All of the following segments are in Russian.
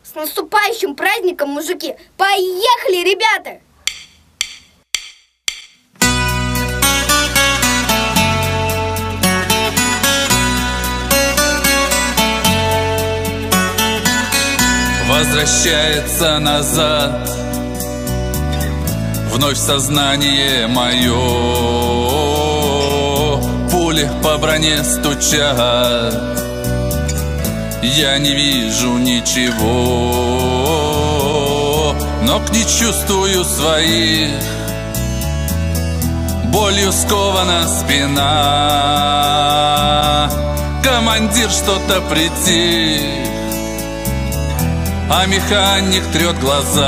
С наступающим праздником, мужики! Поехали, ребята! Возвращается назад вновь сознание мое. Пули по броне стучат, я не вижу ничего. Ног не чувствую своих, болью скована спина. Командир что-то притих, а механик трет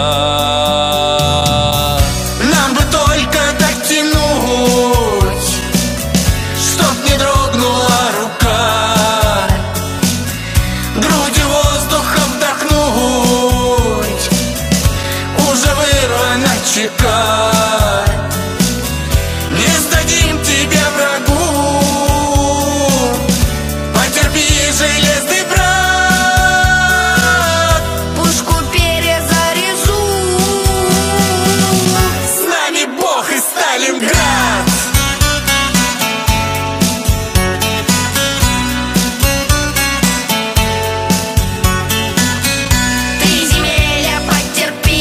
глаза. Нам бы только так тянуть, чтоб не дрогнула рука, грудью воздуха вдохнуть, уже вырвана чека. Не сдадим тебя врагу, потерпи, железный брат, Пушку перезаряжу. с нами Бог и Сталинград. Ты, земля, потерпи,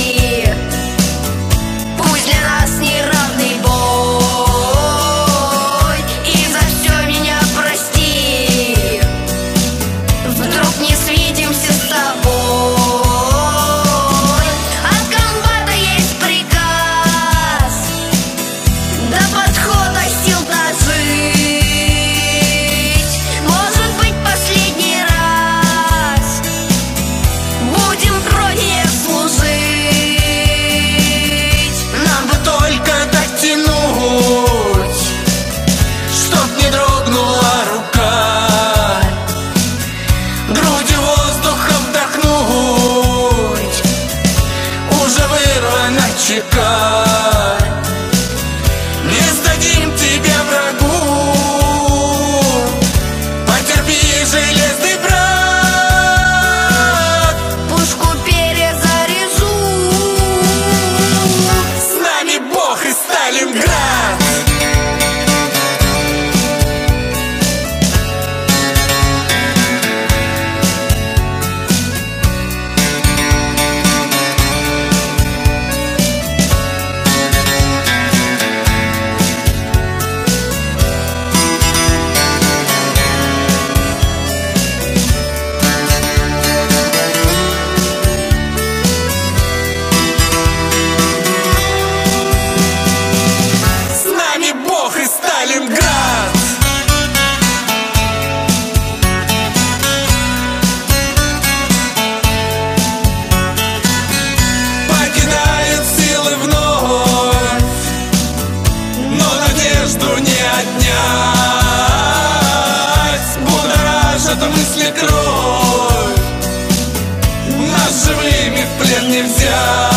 пусть для нас неравный бой, и за все меня прости, вдруг не свидимся с тобой. От комбата есть приказ до подхода сил дожить. Может быть, последний раз будем Родине служить. Нам бы только так тянуть, чтоб не дрогнула рука, грудью воздуха вдохнуть, уже вырвана чека. Не сдадим тебя врагу, потерпи, железный брат, Пушку перезаряжу. с нами Бог и Сталинград. С нами Бог и Сталинград. Покидают силы вновь, но надежду не отнять. Будоражат мысли кровь, нас живыми в плен не взять.